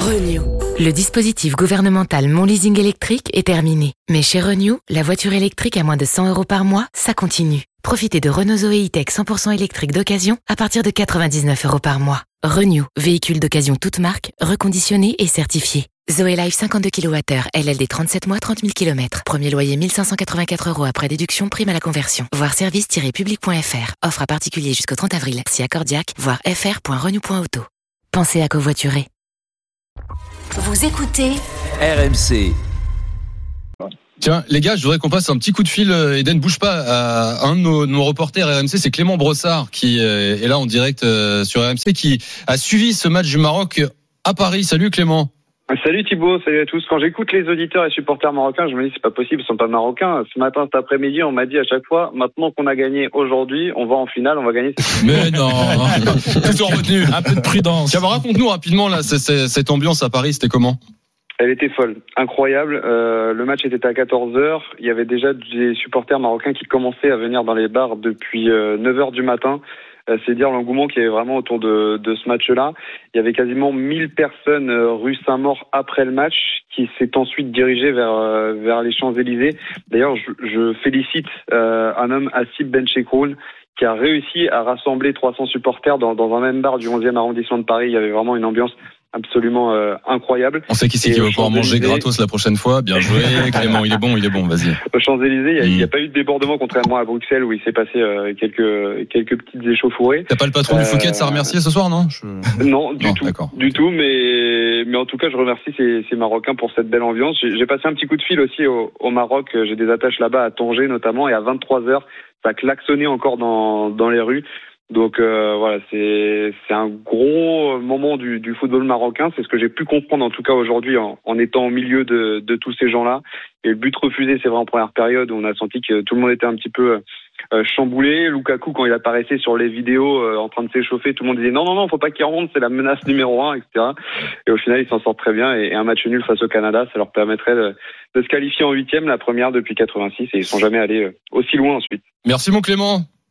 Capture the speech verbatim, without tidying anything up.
Renew. Le dispositif gouvernemental Mon Leasing électrique est terminé. Mais chez Renew, la voiture électrique à moins de cent euros par mois, ça continue. Profitez de Renault Zoé E-Tech cent pour cent électrique d'occasion à partir de quatre-vingt-dix-neuf euros par mois. Renew, véhicule d'occasion toute marque, reconditionné et certifié. Zoé Life cinquante-deux kilowattheures, L L D trente-sept mois, trente mille kilomètres. Premier loyer mille cinq cent quatre-vingt-quatre euros après déduction, prime à la conversion. Voir service tiret public point f r. Offre à particulier jusqu'au trente avril. Si accordiaque, voir f r point renew point auto. Pensez à covoiturer. Vous écoutez R M C. Tiens, les gars, je voudrais qu'on passe un petit coup de fil, Eden, bouge pas, à un de nos, nos reporters R M C, c'est Clément Brossard, qui est là en direct sur R M C, qui a suivi ce match du Maroc à Paris. Salut Clément. Salut Thibaut, salut à tous. Quand j'écoute les auditeurs et supporters marocains, je me dis c'est pas possible, ils sont pas marocains. Ce matin, cet après-midi, on m'a dit à chaque fois, maintenant qu'on a gagné aujourd'hui, on va en finale, on va gagner. Mais non, toujours retenu. Un peu de prudence. Tiens, raconte-nous rapidement là, c'est, c'est, cette ambiance à Paris, c'était comment ? Elle était folle, incroyable. Euh, le match était à quatorze heures. Il y avait déjà des supporters marocains qui commençaient à venir dans les bars depuis euh, neuf heures du matin. Euh, c'est dire l'engouement qu'il y avait vraiment autour de, de ce match-là. Il y avait quasiment mille personnes euh, rue Saint-Maur après le match qui s'est ensuite dirigé vers euh, vers les Champs-Élysées. D'ailleurs, je, je félicite euh, un homme, Hassib Benchekroun, qui a réussi à rassembler trois cents supporters dans, dans un même bar du onzième arrondissement de Paris. Il y avait vraiment une ambiance absolument euh, incroyable. On sait qui c'est qui va pouvoir manger gratos la prochaine fois. Bien joué, Clément, il est bon, il est bon, vas-y. Aux Champs-Élysées, il n'y a, mmh. a pas eu de débordement, contrairement à Bruxelles où il s'est passé euh, quelques quelques petites échauffourées. T'as pas le patron euh, du Fouquet à remercier ce soir, non je... Non, du non, tout, d'accord. du tout. Mais mais en tout cas, je remercie ces, ces Marocains pour cette belle ambiance. J'ai, j'ai passé un petit coup de fil aussi au, au Maroc. J'ai des attaches là-bas à Tanger notamment, et à vingt-trois heures, ça klaxonnait encore dans dans les rues. Donc euh, voilà, c'est c'est un gros moment du, du football marocain. C'est ce que j'ai pu comprendre en tout cas aujourd'hui en, en étant au milieu de, de tous ces gens-là. Et le but refusé, c'est vrai en première période où on a senti que tout le monde était un petit peu euh, chamboulé. Lukaku, quand il apparaissait sur les vidéos euh, en train de s'échauffer, tout le monde disait non non non, faut pas qu'il remonte, c'est la menace numéro un, et cetera. Et au final, ils s'en sortent très bien. Et, et un match nul face au Canada, ça leur permettrait de, de se qualifier en huitième, la première depuis quatre-vingt-six, et ils sont jamais allés aussi loin ensuite. Merci mon Clément.